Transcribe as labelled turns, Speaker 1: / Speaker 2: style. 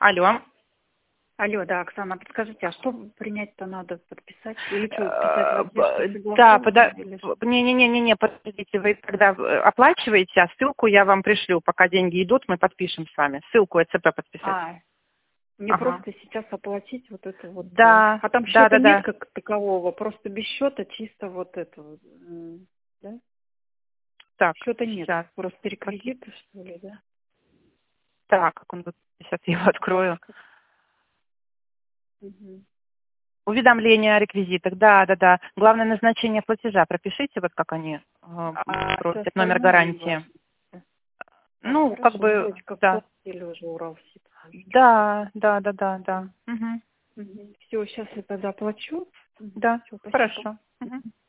Speaker 1: Алло.
Speaker 2: Алло, да, Оксана, подскажите, а что принять-то надо, подписать? Или что, писать в
Speaker 1: Да,
Speaker 2: отдельстве или что?
Speaker 1: не, подождите, вы когда оплачиваете, а ссылку я вам пришлю, пока деньги идут, мы подпишем с вами. Ссылку ЭЦП подписать.
Speaker 2: Мне просто сейчас оплатить вот это вот.
Speaker 1: Да,
Speaker 2: А там
Speaker 1: да.
Speaker 2: счета нет как такового, просто без счета чисто вот это вот, да?
Speaker 1: Так,
Speaker 2: Счета нет,
Speaker 1: сейчас.
Speaker 2: просто реквизиты, что ли, да?
Speaker 1: Так, как он тут, сейчас я его открою.
Speaker 2: Угу.
Speaker 1: Уведомление о реквизитах, да. Главное назначение платежа пропишите, вот как они
Speaker 2: Все
Speaker 1: просят, номер
Speaker 2: остальное не
Speaker 1: гарантии.
Speaker 2: важно.
Speaker 1: Ну, как
Speaker 2: Хорошо,
Speaker 1: бы,
Speaker 2: вроде как
Speaker 1: да.
Speaker 2: платили уже Уралсиб.
Speaker 1: Да. Угу.
Speaker 2: Все, сейчас я тогда оплачу.
Speaker 1: Да,
Speaker 2: Все, спасибо.
Speaker 1: хорошо. Угу.